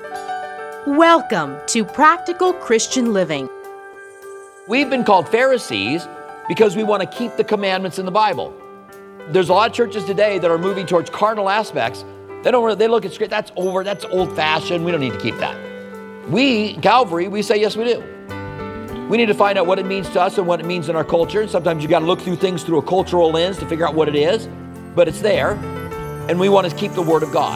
Welcome to Practical Christian Living. We've been called Pharisees because we want to keep the commandments in the Bible. There's a lot of churches today that are moving towards carnal aspects. They look at Scripture, that's over, that's old-fashioned, we don't need to keep that. We, Calvary, we say yes we do. We need to find out what it means to us and what it means in our culture. Sometimes you've got to look through things through a cultural lens to figure out what it is, but it's there, and we want to keep the Word of God.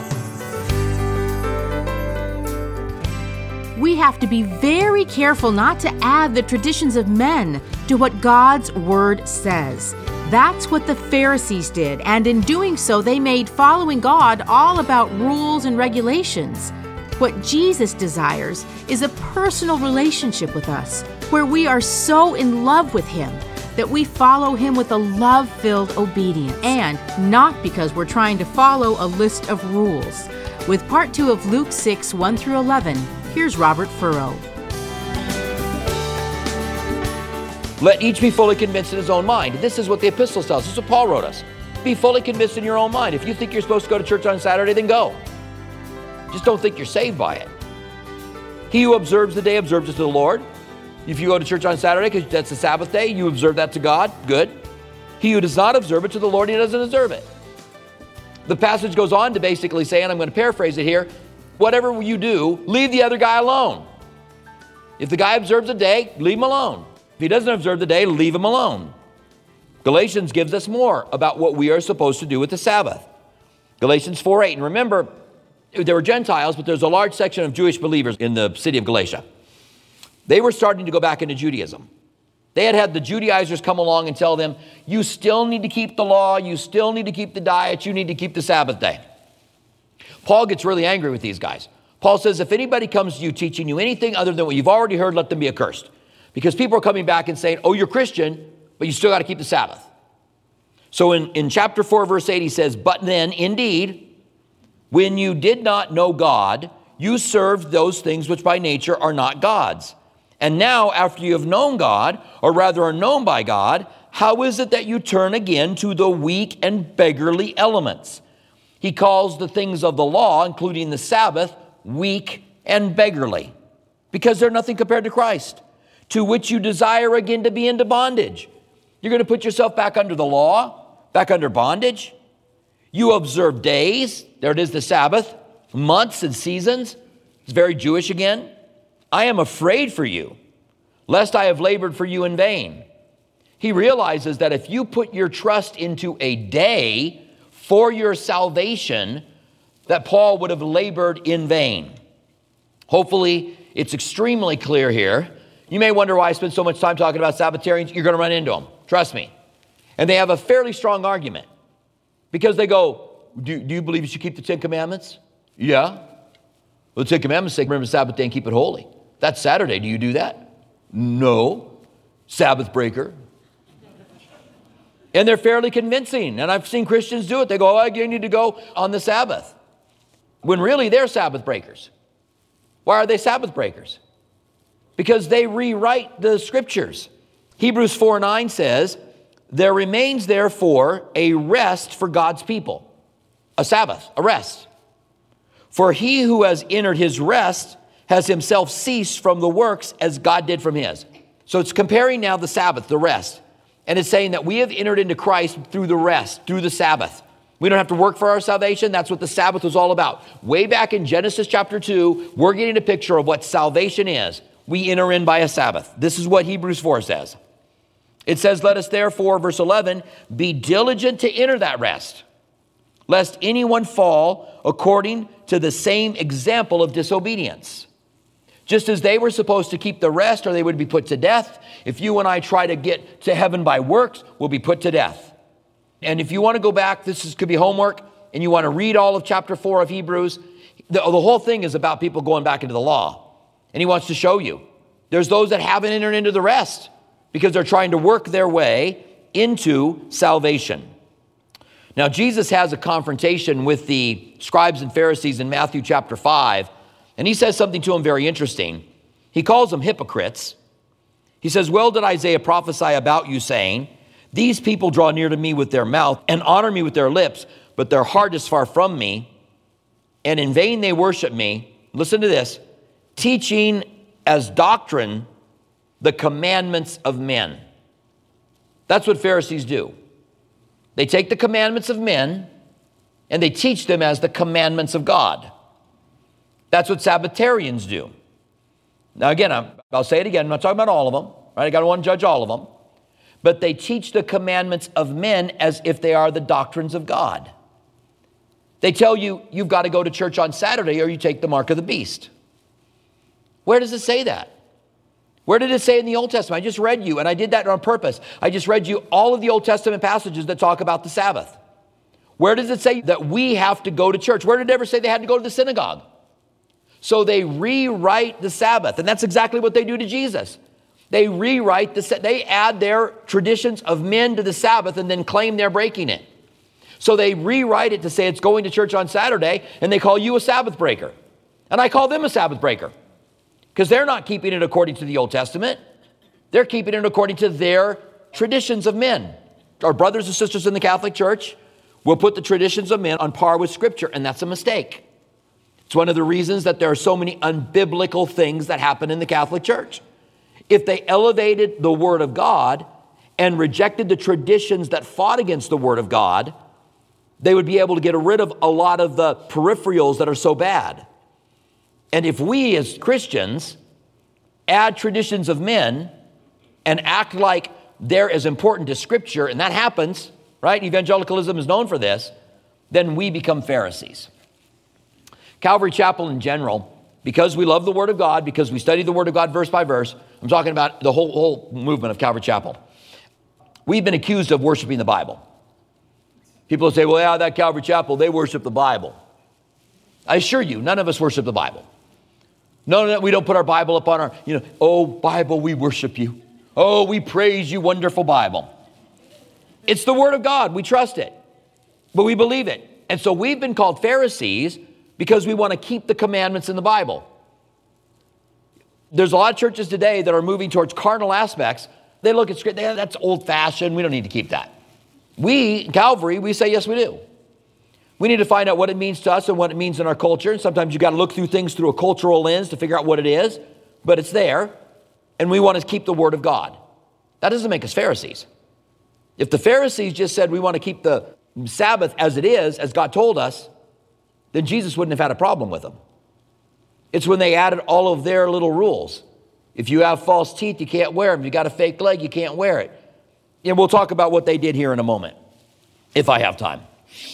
We have to be very careful not to add the traditions of men to what God's Word says. That's what the Pharisees did, and in doing so, they made following God all about rules and regulations. What Jesus desires is a personal relationship with us, where we are so in love with Him that we follow Him with a love-filled obedience, and not because we're trying to follow a list of rules. With part 2 of Luke 6, 1 through 11, here's Robert Furrow. Let each be fully convinced in his own mind. This is what the epistle tells us. This is what Paul wrote us. Be fully convinced in your own mind. If you think you're supposed to go to church on Saturday, then go. Just don't think you're saved by it. He who observes the day observes it to the Lord. If you go to church on Saturday because that's the Sabbath day, you observe that to God, good. He who does not observe it to the Lord, he doesn't observe it. The passage goes on to basically say, and I'm going to paraphrase it here, whatever you do, leave the other guy alone. If the guy observes a day, leave him alone. If he doesn't observe the day, leave him alone. Galatians gives us more about what we are supposed to do with the Sabbath. Galatians 4:8. And remember, there were Gentiles, but there's a large section of Jewish believers in the city of Galatia. They were starting to go back into Judaism. They had the Judaizers come along and tell them, you still need to keep the law, you still need to keep the diet, you need to keep the Sabbath day. Paul gets really angry with these guys. Paul says, if anybody comes to you teaching you anything other than what you've already heard, let them be accursed. Because people are coming back and saying, oh, you're Christian, but you still got to keep the Sabbath. So in chapter 4, verse 8, he says, but then, indeed, when you did not know God, you served those things which by nature are not God's. And now, after you have known God, or rather are known by God, how is it that you turn again to the weak and beggarly elements? He calls the things of the law, including the Sabbath, weak and beggarly, because they're nothing compared to Christ, to which you desire again to be into bondage. You're going to put yourself back under the law, back under bondage. You observe days, there it is, the Sabbath, months and seasons. It's very Jewish again. I am afraid for you, lest I have labored for you in vain. He realizes that if you put your trust into a day for your salvation, that Paul would have labored in vain. Hopefully, it's extremely clear here. You may wonder why I spend so much time talking about Sabbatarians. You're going to run into them. Trust me. And they have a fairly strong argument because they go, do you believe you should keep the Ten Commandments? Yeah. Well, the Ten Commandments say, remember the Sabbath day and keep it holy. That's Saturday. Do you do that? No. Sabbath breaker. And they're fairly convincing. And I've seen Christians do it. They go, oh, you need to go on the Sabbath. When really they're Sabbath breakers. Why are they Sabbath breakers? Because they rewrite the scriptures. Hebrews 4:9 says, there remains therefore a rest for God's people. A Sabbath, a rest. For he who has entered his rest has himself ceased from the works as God did from his. So it's comparing now the Sabbath, the rest. And it's saying that we have entered into Christ through the rest, through the Sabbath. We don't have to work for our salvation. That's what the Sabbath was all about. Way back in Genesis chapter 2, we're getting a picture of what salvation is. We enter in by a Sabbath. This is what Hebrews 4 says. It says, let us therefore, verse 11, be diligent to enter that rest, lest anyone fall according to the same example of disobedience. Just as they were supposed to keep the rest or they would be put to death, if you and I try to get to heaven by works, we'll be put to death. And if you want to go back, could be homework, and you want to read all of chapter 4 of Hebrews, the whole thing is about people going back into the law. And he wants to show you. There's those that haven't entered into the rest because they're trying to work their way into salvation. Now, Jesus has a confrontation with the scribes and Pharisees in Matthew chapter 5, and he says something to them very interesting. He calls them hypocrites. He says, well did Isaiah prophesy about you, saying, these people draw near to me with their mouth and honor me with their lips, but their heart is far from me, and in vain they worship me, listen to this, teaching as doctrine the commandments of men. That's what Pharisees do. They take the commandments of men and they teach them as the commandments of God. That's what Sabbatarians do. Now again, I'll say it again, I'm not talking about all of them, right? I don't want to judge all of them. But they teach the commandments of men as if they are the doctrines of God. They tell you, you've got to go to church on Saturday or you take the mark of the beast. Where does it say that? Where did it say in the Old Testament? I just read you, and I did that on purpose. I just read you all of the Old Testament passages that talk about the Sabbath. Where does it say that we have to go to church? Where did it ever say they had to go to the synagogue? So they rewrite the Sabbath, and that's exactly what they do to Jesus. They rewrite they add their traditions of men to the Sabbath and then claim they're breaking it. So they rewrite it to say it's going to church on Saturday, and they call you a Sabbath breaker. And I call them a Sabbath breaker because they're not keeping it according to the Old Testament. They're keeping it according to their traditions of men. Our brothers and sisters in the Catholic Church will put the traditions of men on par with Scripture, and that's a mistake. It's one of the reasons that there are so many unbiblical things that happen in the Catholic Church. If they elevated the Word of God and rejected the traditions that fought against the Word of God, they would be able to get rid of a lot of the peripherals that are so bad. And if we as Christians add traditions of men and act like they're as important as Scripture, and that happens, right? Evangelicalism is known for this, then we become Pharisees. Calvary Chapel in general, because we love the Word of God, because we study the Word of God verse by verse, I'm talking about the whole movement of Calvary Chapel. We've been accused of worshiping the Bible. People will say, well, yeah, that Calvary Chapel, they worship the Bible. I assure you, none of us worship the Bible. No, we don't put our Bible up on our, oh, Bible, we worship you. Oh, we praise you, wonderful Bible. It's the Word of God. We trust it, but we believe it. And so we've been called Pharisees because we want to keep the commandments in the Bible. There's a lot of churches today that are moving towards carnal aspects. They look at Scripture, that's old-fashioned. We don't need to keep that. We, Calvary, we say, yes, we do. We need to find out what it means to us and what it means in our culture. And sometimes you've got to look through things through a cultural lens to figure out what it is, but it's there. And we want to keep the Word of God. That doesn't make us Pharisees. If the Pharisees just said we want to keep the Sabbath as it is, as God told us, then Jesus wouldn't have had a problem with them. It's when they added all of their little rules. If you have false teeth, you can't wear them. If you got a fake leg, you can't wear it. And we'll talk about what they did here in a moment, if I have time.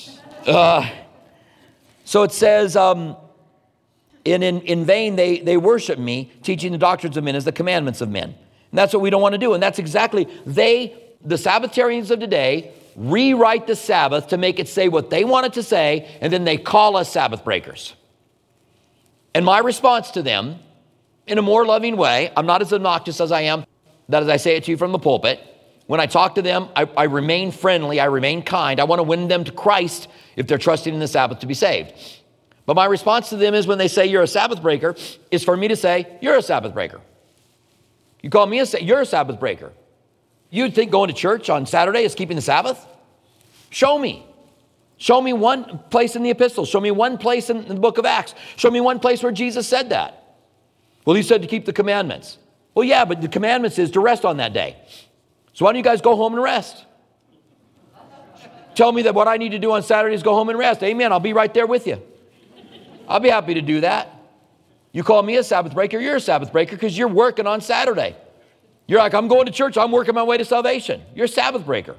So it says, in vain they worship me, teaching the doctrines of men as the commandments of men. And that's what we don't want to do. And that's exactly, the Sabbatarians of today, rewrite the Sabbath to make it say what they want it to say, and then they call us Sabbath breakers. And my response to them, in a more loving way, I'm not as obnoxious as I am, that as I say it to you from the pulpit. When I talk to them, I remain friendly, I remain kind. I want to win them to Christ if they're trusting in the Sabbath to be saved. But my response to them is when they say you're a Sabbath breaker, is for me to say, you're a Sabbath breaker. You call me you're a Sabbath breaker. You think going to church on Saturday is keeping the Sabbath? Show me. Show me one place in the epistles. Show me one place in the book of Acts. Show me one place where Jesus said that. Well, he said to keep the commandments. Well, yeah, but the commandments is to rest on that day. So why don't you guys go home and rest? Tell me that what I need to do on Saturday is go home and rest. Amen. I'll be right there with you. I'll be happy to do that. You call me a Sabbath breaker, you're a Sabbath breaker because you're working on Saturday. You're like, I'm going to church, I'm working my way to salvation. You're a Sabbath breaker.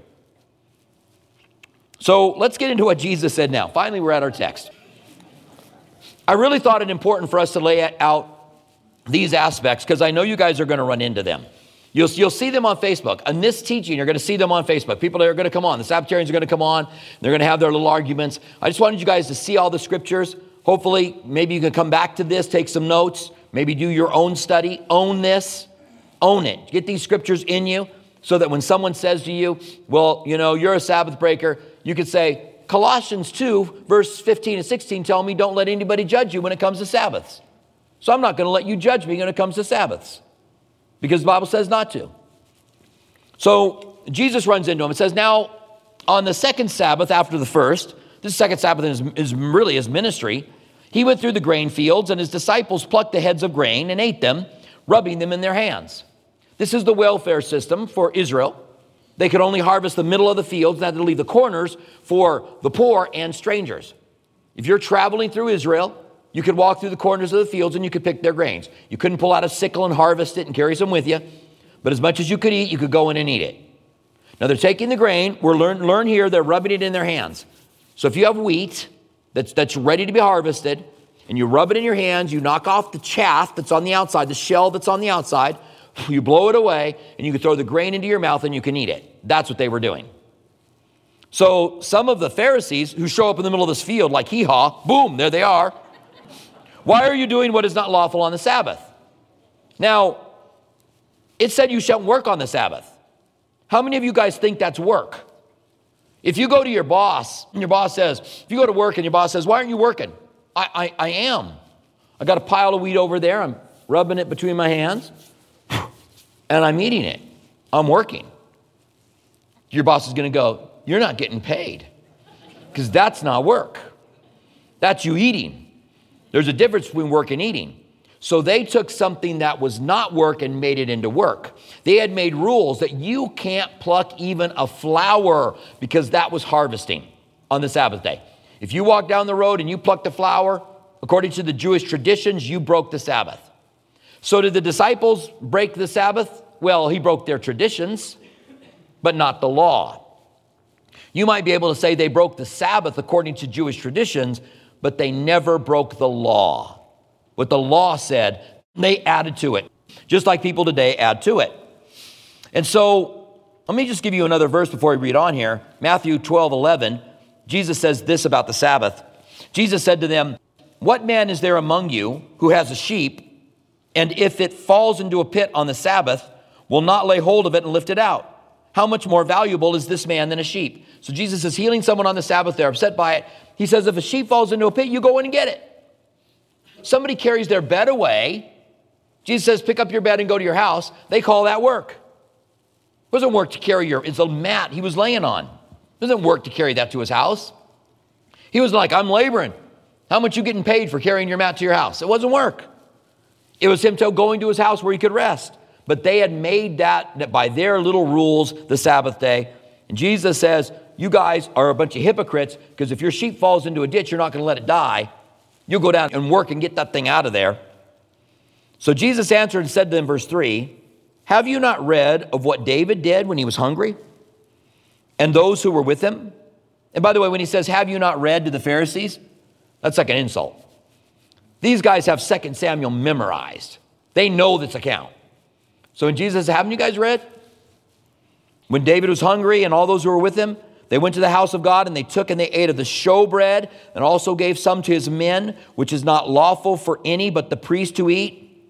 So let's get into what Jesus said now. Finally, we're at our text. I really thought it important for us to lay out these aspects because I know you guys are going to run into them. You'll see them on Facebook. In this teaching, you're going to see them on Facebook. People are going to come on. The Sabbatarians are going to come on. They're going to have their little arguments. I just wanted you guys to see all the scriptures. Hopefully, maybe you can come back to this, take some notes, maybe do your own study. Own this. Own it. Get these scriptures in you so that when someone says to you, well, you're a Sabbath breaker, you could say, Colossians 2, verse 15 and 16 tell me don't let anybody judge you when it comes to Sabbaths. So I'm not going to let you judge me when it comes to Sabbaths. Because the Bible says not to. So Jesus runs into him. It says, now on the second Sabbath after the first, this second Sabbath is really his ministry. He went through the grain fields, and his disciples plucked the heads of grain and ate them, rubbing them in their hands. This is the welfare system for Israel. They could only harvest the middle of the fields and had to leave the corners for the poor and strangers. If you're traveling through Israel, you could walk through the corners of the fields and you could pick their grains. You couldn't pull out a sickle and harvest it and carry some with you, but as much as you could eat, you could go in and eat it. Now they're taking the grain. We're learn here, they're rubbing it in their hands. So if you have wheat that's ready to be harvested, and you rub it in your hands, you knock off the chaff that's on the outside, the shell that's on the outside, you blow it away, and you can throw the grain into your mouth and you can eat it. That's what they were doing. So some of the Pharisees who show up in the middle of this field like hee-haw, boom, there they are. Why are you doing what is not lawful on the Sabbath? Now, it said you shouldn't work on the Sabbath. How many of you guys think that's work? If you go to your boss, and your boss says, if you go to work and your boss says, why aren't you working? I am. I got a pile of wheat over there. I'm rubbing it between my hands, and I'm eating it. I'm working. Your boss is going to go, you're not getting paid, because that's not work. That's you eating. There's a difference between work and eating. So they took something that was not work and made it into work. They had made rules that you can't pluck even a flower because that was harvesting on the Sabbath day. If you walk down the road and you plucked a flower, according to the Jewish traditions, you broke the Sabbath. So did the disciples break the Sabbath? Well, he broke their traditions, but not the law. You might be able to say they broke the Sabbath according to Jewish traditions, but they never broke the law. What the law said, they added to it, just like people today add to it. And so let me just give you another verse before we read on here. Matthew 12:11, Jesus says this about the Sabbath. Jesus said to them, what man is there among you who has a sheep, and if it falls into a pit on the Sabbath, will not lay hold of it and lift it out? How much more valuable is this man than a sheep? So Jesus is healing someone on the Sabbath. They're upset by it. He says, if a sheep falls into a pit, you go in and get it. Somebody carries their bed away. Jesus says, pick up your bed and go to your house. They call that work. It wasn't work to carry it's a mat he was laying on. It wasn't work to carry that to his house. He was like, I'm laboring. How much you getting paid for carrying your mat to your house? It wasn't work. It was him going to his house where he could rest. But they had made that by their little rules the Sabbath day. And Jesus says, you guys are a bunch of hypocrites, because if your sheep falls into a ditch, you're not going to let it die. You'll go down and work and get that thing out of there. So Jesus answered and said to them, verse 3, have you not read of what David did when he was hungry, and those who were with him? And by the way, when he says, have you not read to the Pharisees, that's like an insult. These guys have 2 Samuel memorized. They know this account. So when Jesus said, haven't you guys read? When David was hungry and all those who were with him, they went to the house of God, and they took and they ate of the showbread, and also gave some to his men, which is not lawful for any but the priest to eat.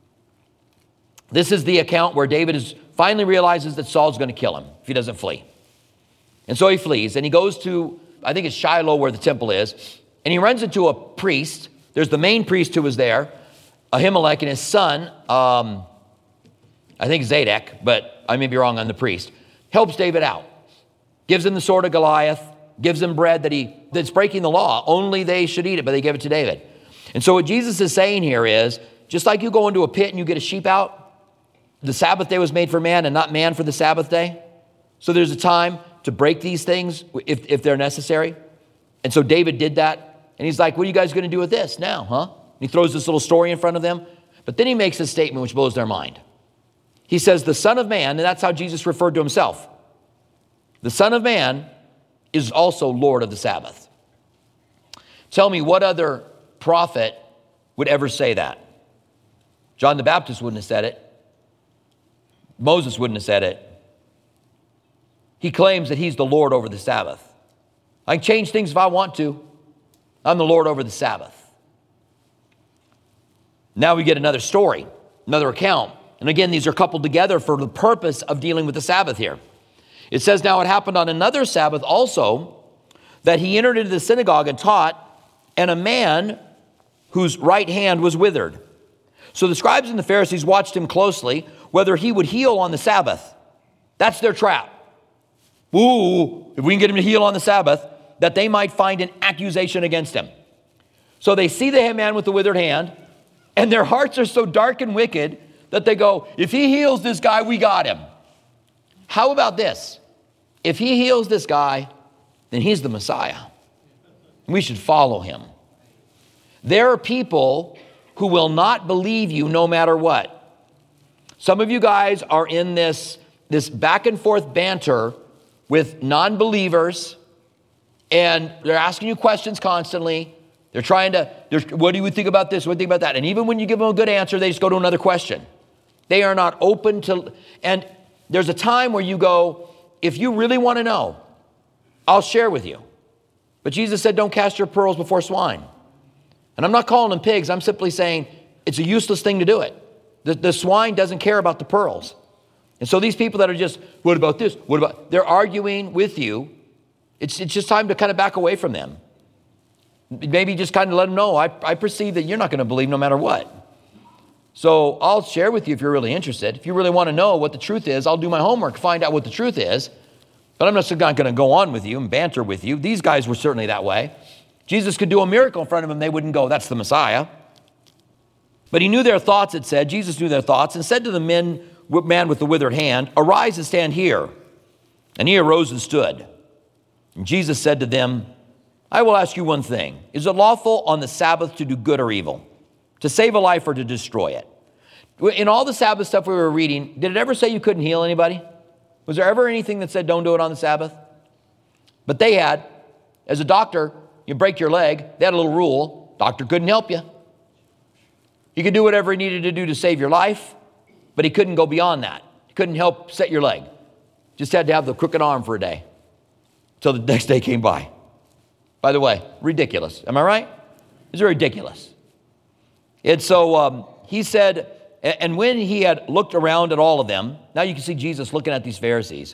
This is the account where David finally realizes that Saul's going to kill him if he doesn't flee. And so he flees, and he goes to, I think it's Shiloh where the temple is, and he runs into a priest. There's the main priest who was there, Ahimelech, and his son, I think Zadok, but I may be wrong on the priest, helps David out. Gives him the sword of Goliath, gives him bread that's breaking the law. Only they should eat it, but they give it to David. And so what Jesus is saying here is, just like you go into a pit and you get a sheep out, the Sabbath day was made for man and not man for the Sabbath day. So there's a time to break these things if they're necessary. And so David did that. And he's like, what are you guys going to do with this now, huh? And he throws this little story in front of them. But then he makes a statement which blows their mind. He says, the Son of Man, and that's how Jesus referred to himself. The Son of Man is also Lord of the Sabbath. Tell me what other prophet would ever say that? John the Baptist wouldn't have said it. Moses wouldn't have said it. He claims that he's the Lord over the Sabbath. I can change things if I want to. I'm the Lord over the Sabbath. Now we get another story, another account. And again, these are coupled together for the purpose of dealing with the Sabbath here. It says, now it happened on another Sabbath also, that he entered into the synagogue and taught, and a man whose right hand was withered. So the scribes and the Pharisees watched him closely, whether he would heal on the Sabbath. That's their trap. Ooh, if we can get him to heal on the Sabbath, that they might find an accusation against him. So they see the man with the withered hand, and their hearts are so dark and wicked that they go, if he heals this guy, we got him. How about this? If he heals this guy, then he's the Messiah. We should follow him. There are people who will not believe you no matter what. Some of you guys are in this back and forth banter with non-believers, and they're asking you questions constantly. They're trying to, what do you think about this? What do you think about that? And even when you give them a good answer, they just go to another question. They are not open to, and there's a time where you go, if you really want to know, I'll share with you. But Jesus said, don't cast your pearls before swine. And I'm not calling them pigs. I'm simply saying it's a useless thing to do it. The swine doesn't care about the pearls. And so these people that are just, what about this? What about, they're arguing with you. It's just time to kind of back away from them. Maybe just kind of let them know, I perceive that you're not going to believe no matter what. So I'll share with you if you're really interested. If you really want to know what the truth is, I'll do my homework, find out what the truth is. But I'm not going to go on with you and banter with you. These guys were certainly that way. Jesus could do a miracle in front of them. They wouldn't go, that's the Messiah. But he knew their thoughts, it said. Jesus knew their thoughts and said to the man with the withered hand, arise and stand here. And he arose and stood. And Jesus said to them, I will ask you one thing. Is it lawful on the Sabbath to do good or evil? To save a life or to destroy it? In all the Sabbath stuff we were reading, did it ever say you couldn't heal anybody? Was there ever anything that said don't do it on the Sabbath? But they had. As a doctor, you break your leg, they had a little rule. Doctor couldn't help you. He could do whatever he needed to do to save your life, but he couldn't go beyond that. He couldn't help set your leg. Just had to have the crooked arm for a day until the next day came by. By the way, ridiculous. Am I right? It's ridiculous. And so he said, and when he had looked around at all of them, now you can see Jesus looking at these Pharisees.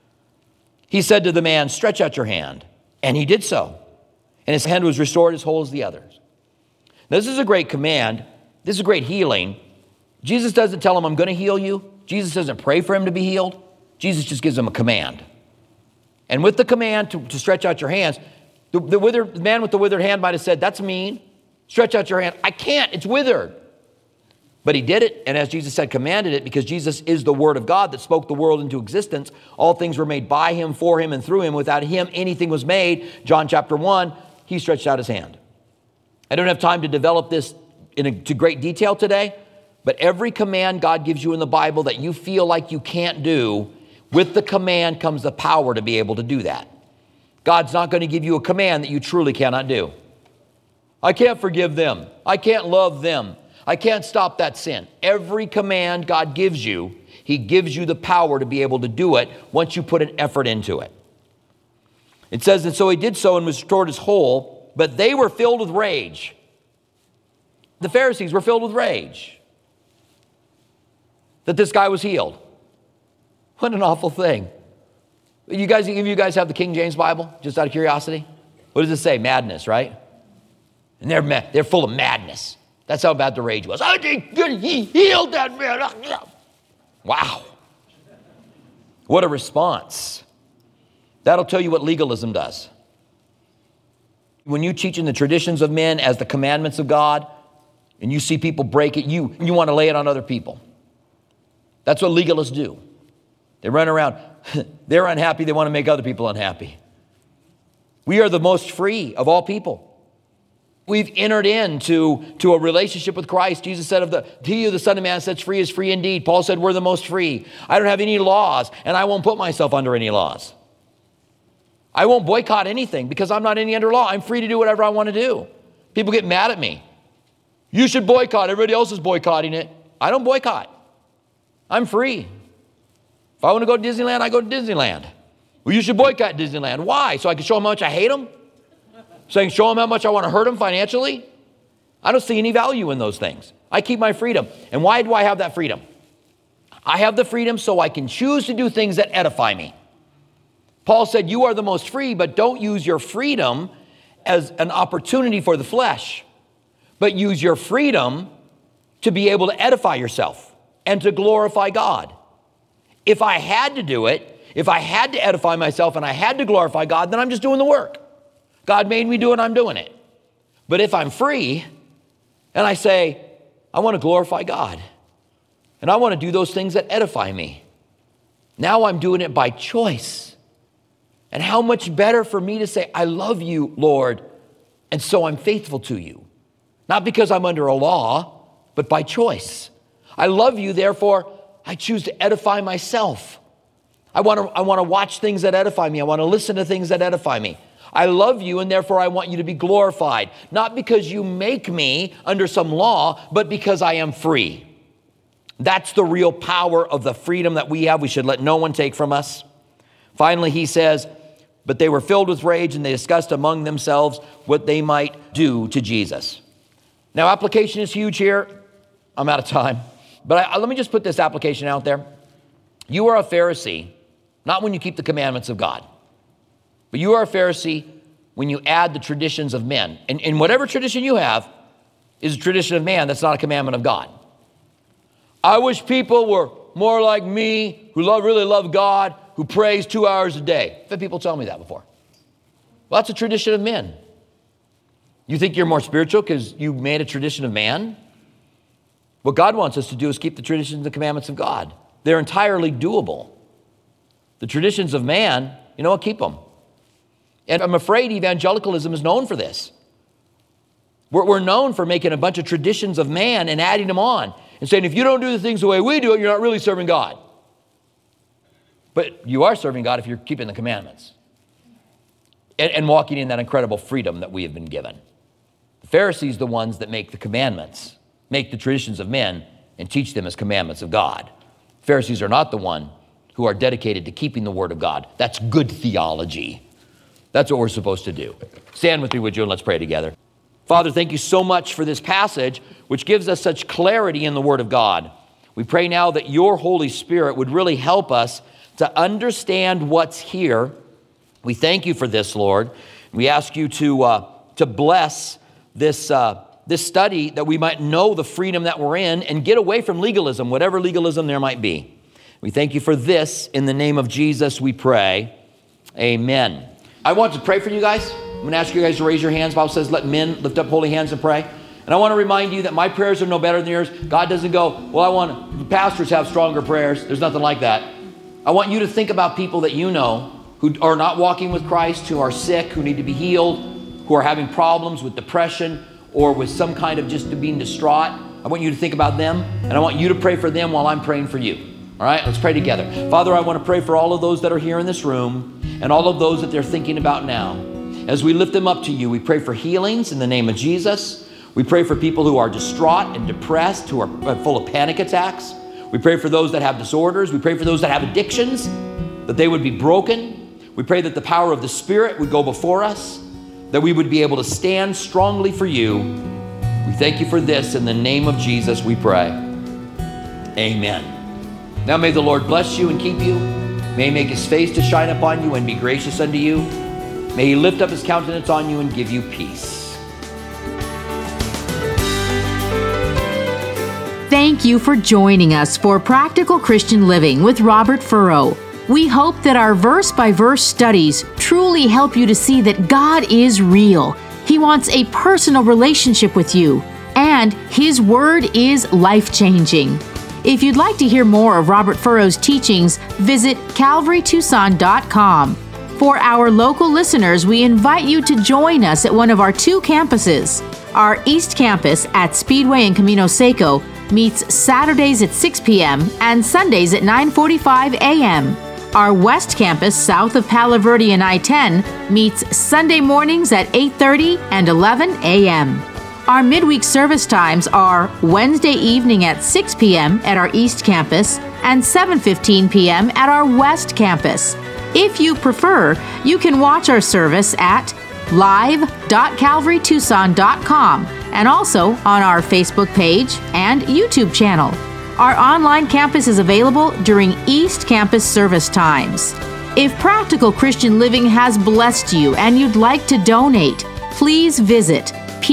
He said to the man, stretch out your hand. And he did so. And his hand was restored as whole as the others. Now, this is a great command. This is a great healing. Jesus doesn't tell him, I'm going to heal you. Jesus doesn't pray for him to be healed. Jesus just gives him a command. And with the command to stretch out your hands, the man with the withered hand might have said, that's mean. Stretch out your hand. I can't. It's withered. But he did it, and as Jesus said, commanded it, because Jesus is the Word of God that spoke the world into existence. All things were made by him, for him, and through him. Without him, anything was made. John chapter 1, he stretched out his hand. I don't have time to develop this to great detail today, but every command God gives you in the Bible that you feel like you can't do, with the command comes the power to be able to do that. God's not going to give you a command that you truly cannot do. I can't forgive them. I can't love them. I can't stop that sin. Every command God gives you, he gives you the power to be able to do it once you put an effort into it. It says, and so he did so and was restored as whole, but they were filled with rage. The Pharisees were filled with rage that this guy was healed. What an awful thing. Any of you guys have the King James Bible, just out of curiosity? What does it say? Madness, right? And they're full of madness. That's how bad the rage was. He healed that man. Wow. What a response. That'll tell you what legalism does. When you teach in the traditions of men as the commandments of God, and you see people break it, you want to lay it on other people. That's what legalists do. They run around. They're unhappy. They want to make other people unhappy. We are the most free of all people. We've entered into a relationship with Christ. Jesus said, he who the Son of Man sets free is free indeed. Paul said, we're the most free. I don't have any laws, and I won't put myself under any laws. I won't boycott anything because I'm not any under law. I'm free to do whatever I want to do. People get mad at me. You should boycott. Everybody else is boycotting it. I don't boycott. I'm free. If I want to go to Disneyland, I go to Disneyland. Well, you should boycott Disneyland. Why? So I can show them how much I hate them? So I can show them how much I want to hurt them financially? I don't see any value in those things. I keep my freedom. And why do I have that freedom? I have the freedom so I can choose to do things that edify me. Paul said, you are the most free, but don't use your freedom as an opportunity for the flesh, but use your freedom to be able to edify yourself and to glorify God. If I had to do it, if I had to edify myself and I had to glorify God, then I'm just doing the work. God made me do it, I'm doing it. But if I'm free and I say, I want to glorify God and I want to do those things that edify me, now I'm doing it by choice. And how much better for me to say, I love you, Lord, and so I'm faithful to you. Not because I'm under a law, but by choice. I love you, therefore I choose to edify myself. I want to watch things that edify me. I want to listen to things that edify me. I love you, and therefore I want you to be glorified. Not because you make me under some law, but because I am free. That's the real power of the freedom that we have. We should let no one take from us. Finally, he says, but they were filled with rage and they discussed among themselves what they might do to Jesus. Now, application is huge here. I'm out of time. But let me just put this application out there. You are a Pharisee, not when you keep the commandments of God, but you are a Pharisee when you add the traditions of men. And whatever tradition you have is a tradition of man that's not a commandment of God. I wish people were more like me, who really love God, who prays 2 hours a day. I've had people tell me that before. Well, that's a tradition of men. You think you're more spiritual because you made a tradition of man? What God wants us to do is keep the traditions and the commandments of God. They're entirely doable. The traditions of man, you know what, keep them. And I'm afraid evangelicalism is known for this. We're known for making a bunch of traditions of man and adding them on and saying, if you don't do the things the way we do it, you're not really serving God. But you are serving God if you're keeping the commandments and walking in that incredible freedom that we have been given. The Pharisees, the ones that make the commandments, make the traditions of men and teach them as commandments of God. Pharisees are not the one who are dedicated to keeping the word of God. That's good theology. That's what we're supposed to do. Stand with me, would you, and let's pray together. Father, thank you so much for this passage, which gives us such clarity in the word of God. We pray now that your Holy Spirit would really help us to understand what's here. We thank you for this, Lord. We ask you to bless this study, that we might know the freedom that we're in and get away from legalism, whatever legalism there might be. We thank you for this. In the name of Jesus, we pray. Amen. I want to pray for you guys. I'm going to ask you guys to raise your hands. The Bible says, let men lift up holy hands and pray. And I want to remind you that my prayers are no better than yours. God doesn't go, well, I want the pastors have stronger prayers. There's nothing like that. I want you to think about people that you know who are not walking with Christ, who are sick, who need to be healed, who are having problems with depression or with some kind of just being distraught. I want you to think about them, and I want you to pray for them while I'm praying for you. All right, let's pray together. Father, I want to pray for all of those that are here in this room and all of those that they're thinking about now. As we lift them up to you, we pray for healings in the name of Jesus. We pray for people who are distraught and depressed, who are full of panic attacks. We pray for those that have disorders. We pray for those that have addictions, that they would be broken. We pray that the power of the Spirit would go before us, that we would be able to stand strongly for you. We thank you for this. In the name of Jesus, we pray. Amen. Now may the Lord bless you and keep you. May he make his face to shine upon you and be gracious unto you. May he lift up his countenance on you and give you peace. Thank you for joining us for Practical Christian Living with Robert Furrow. We hope that our verse-by-verse studies truly help you to see that God is real. He wants a personal relationship with you, and his word is life-changing. If you'd like to hear more of Robert Furrow's teachings, visit CalvaryTucson.com. For our local listeners, we invite you to join us at one of our two campuses. Our East Campus at Speedway and Camino Seco meets Saturdays at 6 p.m. and Sundays at 9:45 a.m. Our West Campus, south of Palo Verde and I-10, meets Sunday mornings at 8:30 and 11 a.m. Our midweek service times are Wednesday evening at 6 p.m. at our East Campus and 7:15 p.m. at our West Campus. If you prefer, you can watch our service at live.calvarytucson.com and also on our Facebook page and YouTube channel. Our online campus is available during East Campus service times. If Practical Christian Living has blessed you and you'd like to donate, please visit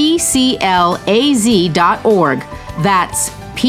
PCLAZ.org. That's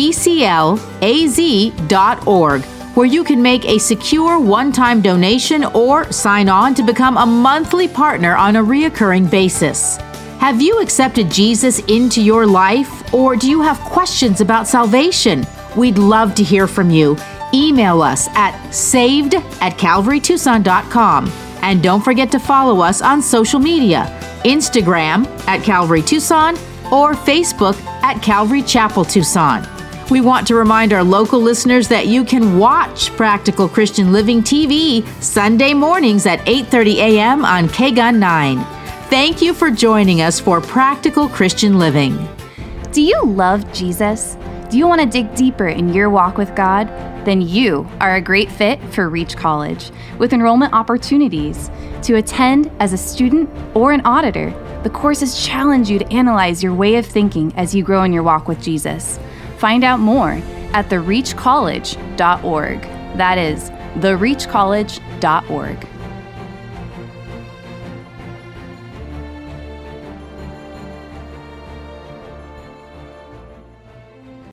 PCLAZ.org, where you can make a secure one-time donation or sign on to become a monthly partner on a reoccurring basis. Have you accepted Jesus into your life, or do you have questions about salvation? We'd love to hear from you. Email us at saved@calvarytucson.com. And don't forget to follow us on social media, Instagram at Calvary Tucson or Facebook at Calvary Chapel Tucson. We want to remind our local listeners that you can watch Practical Christian Living TV Sunday mornings at 8:30 a.m. on KGUN 9. Thank you for joining us for Practical Christian Living. Do you love Jesus? Do you want to dig deeper in your walk with God? Then you are a great fit for Reach College, with enrollment opportunities. To attend as a student or an auditor, the courses challenge you to analyze your way of thinking as you grow in your walk with Jesus. Find out more at thereachcollege.org. That is, thereachcollege.org.